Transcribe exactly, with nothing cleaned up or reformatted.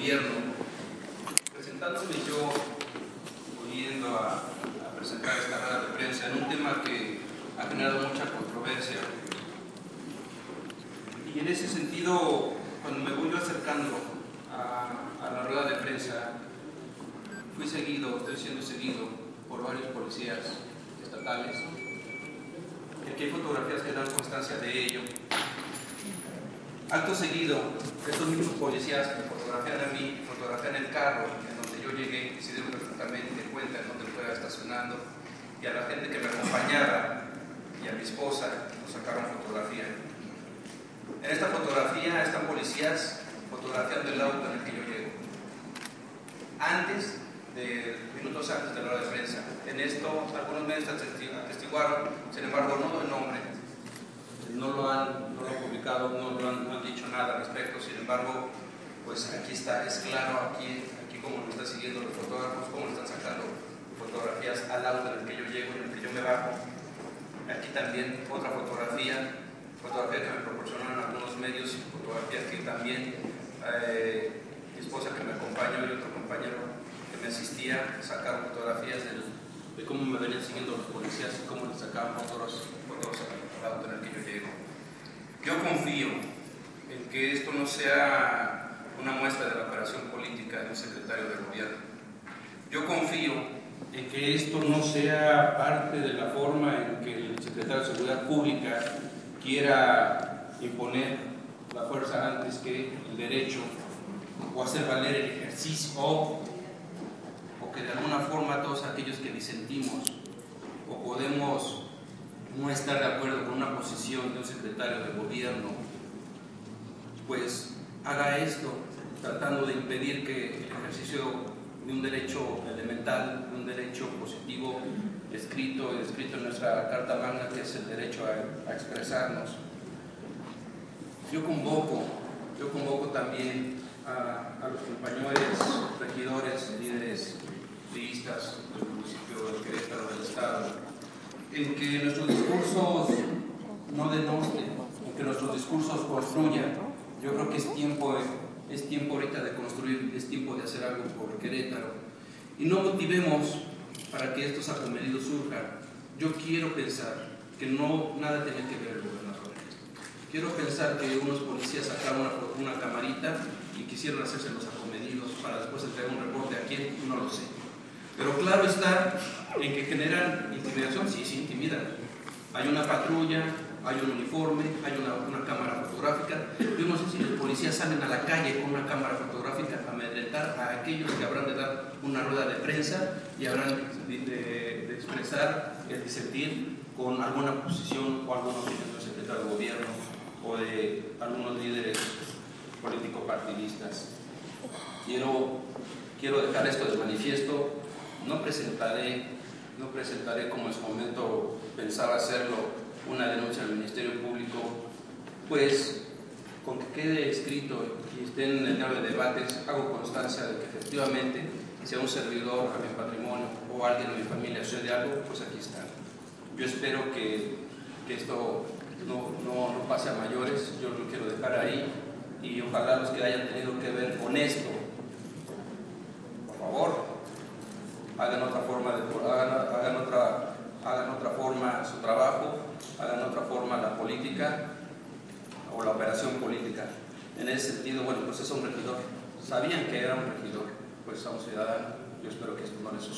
gobierno, presentándome yo, volviendo a, a presentar esta rueda de prensa en un tema que ha generado mucha controversia. Y en ese sentido, cuando me voy yo acercando a, a la rueda de prensa, fui seguido, estoy siendo seguido por varios policías estatales. Aquí hay fotografías que dan constancia de ello. Acto seguido, estos mismos policías me fotografían a mí, fotografían el carro en donde yo llegué, y se dieron perfectamente cuenta en donde fuera estacionando, y a la gente que me acompañaba y a mi esposa nos sacaron fotografía. En esta fotografía están policías fotografiando el auto en el que yo llego. Antes, de, minutos antes de la hora de prensa. En esto, algunos medios atestiguaron, sin embargo, no doy nombre. No lo han, no lo han publicado, no lo han, no han dicho nada al respecto. Sin embargo, pues aquí está, es claro, aquí, aquí como lo están siguiendo los fotógrafos, cómo le están sacando fotografías al auto en el que yo llego, en el que yo me bajo. Aquí también otra fotografía, fotografía que me proporcionaron algunos medios, fotografías que también eh, mi esposa que me acompañó y otro compañero que me asistía sacaron fotografías del, de cómo me venían siguiendo los policías y cómo les sacaban fotos, fotos al auto en el que yo llego. Yo confío en que esto no sea una muestra de la operación política de un secretario de gobierno. Yo confío en que esto no sea parte de la forma en que el secretario de Seguridad Pública quiera imponer la fuerza antes que el derecho, o hacer valer el ejercicio, o, o que de alguna forma todos aquellos que disentimos o podemos no estar de acuerdo con una posición de un secretario de gobierno, pues haga esto, tratando de impedir que el ejercicio de un derecho elemental, de un derecho positivo, escrito, escrito en nuestra Carta Magna, que es el derecho a, a expresarnos. Yo convoco, yo convoco también a, a los compañeros regidores, líderes priistas del municipio de Querétaro, del Estado, en que nuestros discursos no denosten, en que nuestros discursos construyan. Yo creo que es tiempo, es tiempo ahorita de construir, es tiempo de hacer algo por Querétaro. Y no motivemos para que estos acomedidos surjan. Yo quiero pensar que no, nada tiene que ver el gobernador. Quiero pensar que unos policías sacaron una, una camarita y quisieron hacerse los acomedidos para después entregar un reporte a quién, no lo sé. Pero claro está en que generan intimidación, sí, sí intimidan. Hay una patrulla, hay un uniforme, hay una, una cámara fotográfica. Yo no sé si los policías salen a la calle con una cámara fotográfica a amedrentar a aquellos que habrán de dar una rueda de prensa y habrán de, de, de expresar el disentir con alguna posición o alguna opinión del secretario de gobierno o de algunos líderes político-partidistas. Quiero, quiero dejar esto de manifiesto. No presentaré, no presentaré como en su momento pensaba hacerlo, una denuncia al Ministerio Público, pues con que quede escrito y esté en el diario de debates, hago constancia de que efectivamente, si a un servidor, a mi patrimonio o a alguien de mi familia sucede algo, pues aquí está. Yo espero que, que esto no, no, no pase a mayores, yo lo quiero dejar ahí y ojalá los que hayan tenido que ver con esto, por favor, hagan otra forma de, hagan, hagan otra, hagan otra forma su trabajo, hagan otra forma la política o la operación política. En ese sentido, bueno, pues es un regidor. Sabían que era un regidor, pues a un ciudadano. Yo espero que esto no les suceda.